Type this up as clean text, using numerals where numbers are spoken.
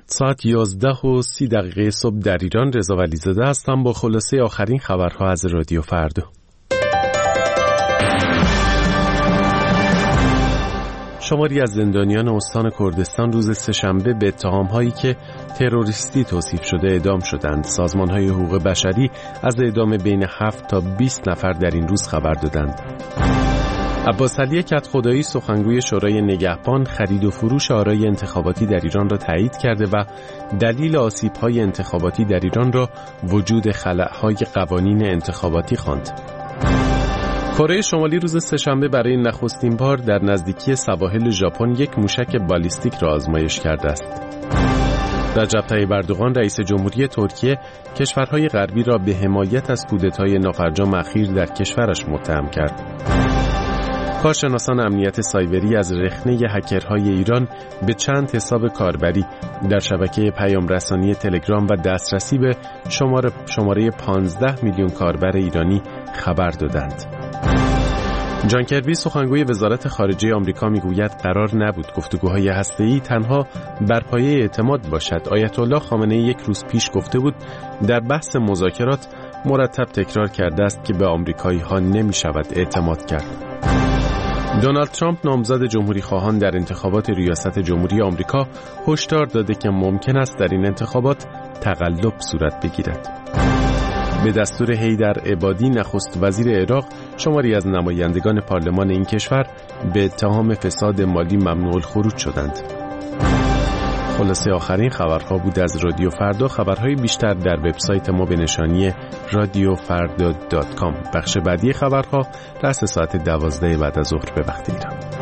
ساعت 11:30 صبح در ایران. رضا ولیزاده هستم با خلاصه آخرین خبرها از رادیو فردا. شماری از زندانیان استان کردستان روز سه‌شنبه به اتهام‌هایی که تروریستی توصیف شده اعدام شدند. سازمان‌های حقوق بشری از اعدام بین 7 تا 20 نفر در این روز خبر دادند. عباس علی کدخدایی سخنگوی شورای نگهبان خرید و فروش آرای انتخاباتی در ایران را تایید کرده و دلیل آسیب‌های انتخاباتی در ایران را وجود خلأهای قوانین انتخاباتی خواند. کره شمالی روز سه‌شنبه برای نخستین بار در نزدیکی سواحل ژاپن یک موشک بالیستیک را آزمایش کرده است. رجب طیب اردوغان رئیس جمهوری ترکیه کشورهای غربی را به حمایت از کودتای نافرجام اخیر در کشورش متهم کرد. کارشناسان امنیت سایبری از رخنه هکرهای ایران به چند حساب کاربری در شبکه پیام رسانی تلگرام و دسترسی به شماره 15 میلیون کاربر ایرانی خبر دادند. جان کربی سخنگوی وزارت خارجه آمریکا میگوید قرار نبود گفتگوهای هسته‌ای تنها بر پایه اعتماد باشد. آیت الله خامنه‌ای یک روز پیش گفته بود در بحث مذاکرات مرتب تکرار کرده است که به آمریکایی‌ها نمی‌شود اعتماد کرد. دونالد ترامپ نامزد جمهوری خواهان در انتخابات ریاست جمهوری آمریکا هشدار داده که ممکن است در این انتخابات تقلب صورت بگیرد. به دستور حیدر عبادی نخست وزیر عراق شماری از نمایندگان پارلمان این کشور به اتهام فساد مالی ممنوع الخروج شدند. خلاصه آخرین خبرها بود از رادیو فردا. خبرهای بیشتر در وبسایت ما به نشانی radiofarda.com. بخش بعدی خبرها رأس ساعت 12 بعد از ظهر به وقت ایران.